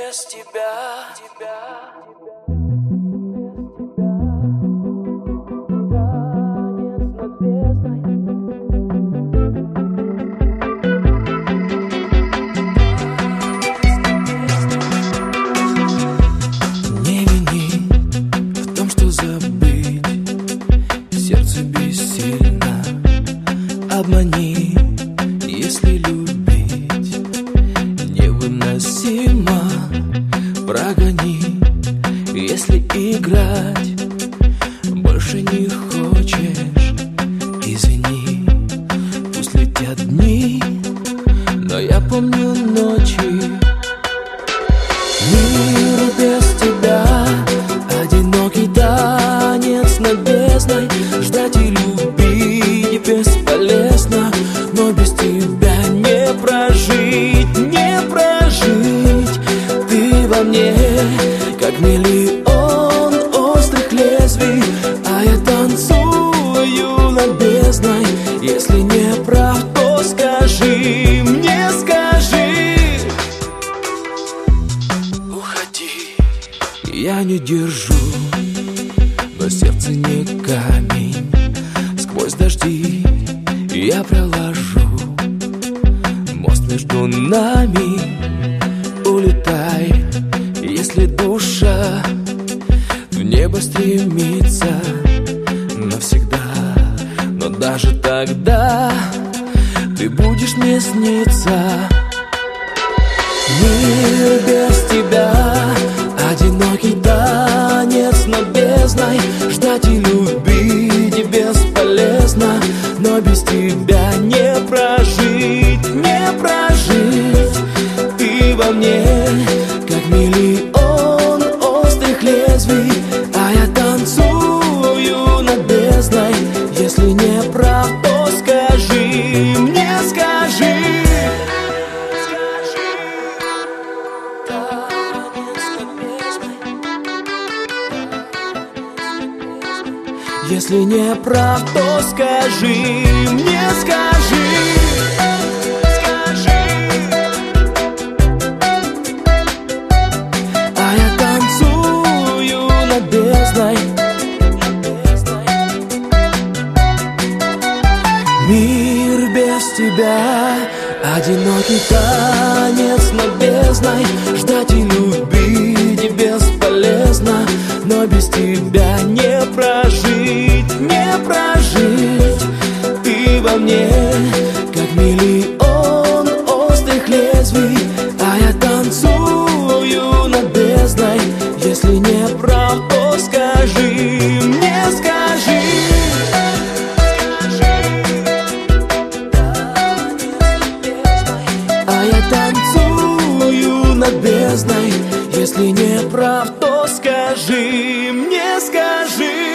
без тебя. Не вини в том, что забыть сердце бессильно. Обмани, если любить невыносимо. Прогони, если играть больше не хочешь. Извини, пусть летят дни, но я помню ночи. Мир без тебя, одинокий танец над бездной. Ждать и любить бесполезно, но без тебя не прожить, не прожить. Ты во мне, как миллион острых лезвий, а я танцую над бездной. Если не прав, то скажи мне, скажи. Я не держу, но сердце не камень. Сквозь дожди я проложу мост между нами. Улетай, если душа в небо стремится навсегда. Но даже тогда ты будешь мне сниться. Мир без тебя, одинокий танец над бездной. Ждать и любить бесполезно, но без тебя не прожить, не прожить. Ты во мне, как миллион острых лезвий, а я танцую над бездной. Если не прав, то скажи мне, скажи. Если не прав, то скажи мне, скажи. А я танцую над бездной. Мир без тебя, одинокий танец над бездной. Ждать и любить бесполезно, но без тебя не прожить, не прожить. Ты во мне, как миллион острых лезвий, а я танцую над бездной. Если не прав, то скажи мне, скажи. А я танцую над бездной. Если не прав, то скажи мне, скажи.